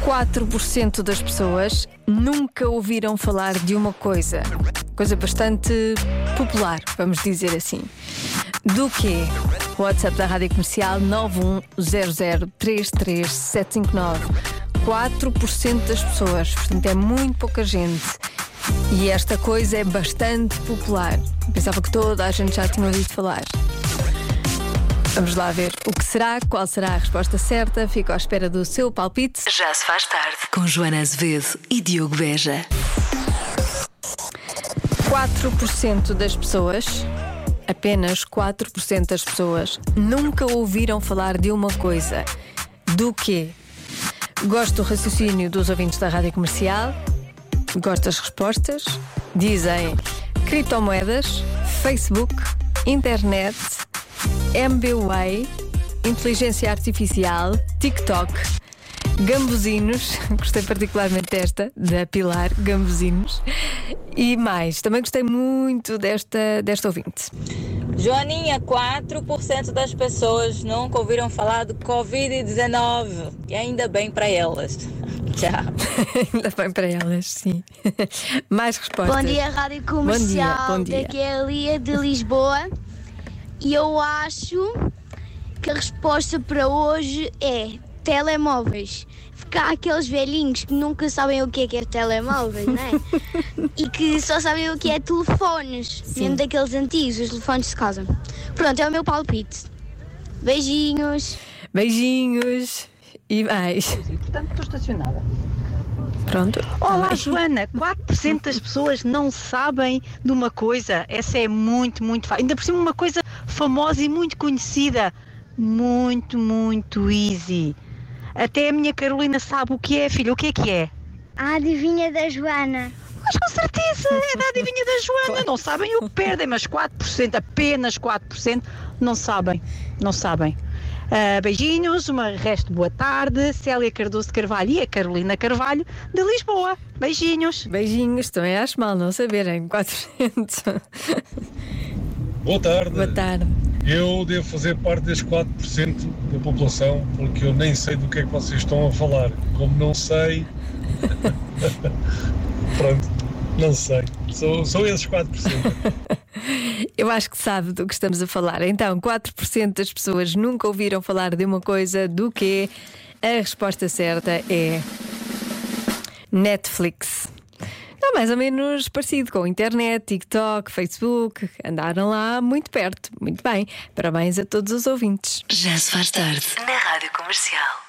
4% das pessoas nunca ouviram falar de uma coisa bastante popular, vamos dizer assim. Do quê? WhatsApp da Rádio Comercial 910033759. 4% das pessoas, portanto é muito pouca gente. E esta coisa é bastante popular. Pensava que toda a gente já tinha ouvido falar. Vamos lá ver o que será, qual será a resposta certa. Fico à espera do seu palpite. Já se faz tarde com Joana Azevedo e Diogo Beja. 4% das pessoas, apenas 4% das pessoas, nunca ouviram falar de uma coisa. Do quê? Gosto do raciocínio dos ouvintes da Rádio Comercial. Gosto das respostas. Dizem criptomoedas, Facebook, internet, MBWay, inteligência artificial, TikTok, gambuzinos. Gostei particularmente desta, da Pilar, gambuzinos. E mais, também gostei muito desta ouvinte. Joaninha, 4% das pessoas nunca ouviram falar do Covid-19. E ainda bem para elas. Tchau. Ainda bem para elas, sim. Mais respostas. Bom dia, Rádio Comercial. Bom dia. Daqui é a Lia de Lisboa. E eu acho que a resposta para hoje é telemóveis. Ficar aqueles velhinhos que nunca sabem o que é telemóveis, não é? E que só sabem o que é telefones. Sim. Mesmo daqueles antigos, os telefones de casa. Pronto, é o meu palpite. Beijinhos. Beijinhos. E mais. Portanto, estou estacionada. Pronto. Olá, Joana. 4% das pessoas não sabem de uma coisa. Essa é muito fácil. Ainda por cima uma coisa famosa e muito conhecida. Muito easy. Até a minha Carolina sabe o que é, filha. O que é? A adivinha da Joana. Mas com certeza, é da adivinha da Joana. Não sabem o que perdem, mas 4%, apenas 4%, não sabem. Beijinhos, resto boa tarde. Célia Cardoso de Carvalho e a Carolina Carvalho de Lisboa. Beijinhos. Beijinhos, também acho mal não saberem. 4%. Boa tarde. Boa tarde. Eu devo fazer parte desses 4% da população, porque eu nem sei do que é que vocês estão a falar. Como não sei, pronto, não sei. Sou esses 4%. Eu acho que sabe do que estamos a falar. Então, 4% das pessoas nunca ouviram falar de uma coisa. Do quê? A resposta certa é Netflix. É mais ou menos parecido com a internet, TikTok, Facebook. Andaram lá muito perto. Muito bem. Parabéns a todos os ouvintes. Já se faz tarde na Rádio Comercial.